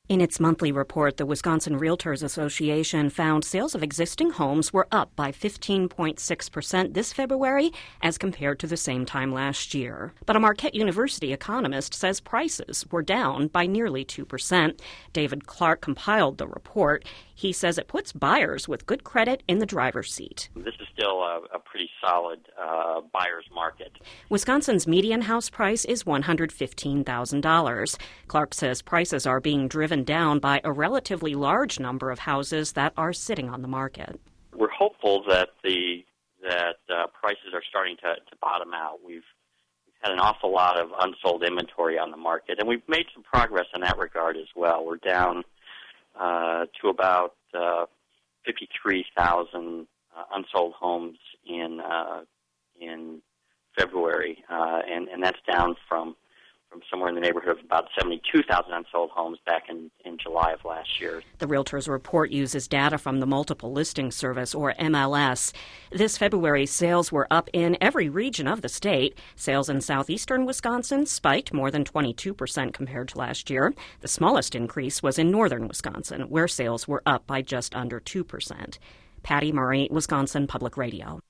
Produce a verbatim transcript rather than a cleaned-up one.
In its monthly report, the Wisconsin Realtors Association found sales of existing homes were up by fifteen point six percent this February as compared to the same time last year. But a Marquette University economist says prices were down by nearly two percent. David Clark compiled the report. He says it puts buyers with good credit in the driver's seat. This is still a, a pretty solid uh, buyer's market. Wisconsin's median house price is one hundred fifteen thousand dollars. Clark says prices are being driven down by a relatively large number of houses that are sitting on the market. We're hopeful that the that uh, prices are starting to, to bottom out. We've, we've had an awful lot of unsold inventory on the market, and we've made some progress in that regard as well. We're down uh, to about uh, fifty-three thousand uh, unsold homes in uh, in February, uh, and, and that's down from from somewhere in the neighborhood of about seventy-two thousand unsold homes back in, in July of last year. The Realtors report uses data from the Multiple Listing Service, or M L S. This February, sales were up in every region of the state. Sales in southeastern Wisconsin spiked more than twenty-two percent compared to last year. The smallest increase was in northern Wisconsin, where sales were up by just under two percent. Patty Murray, Wisconsin Public Radio.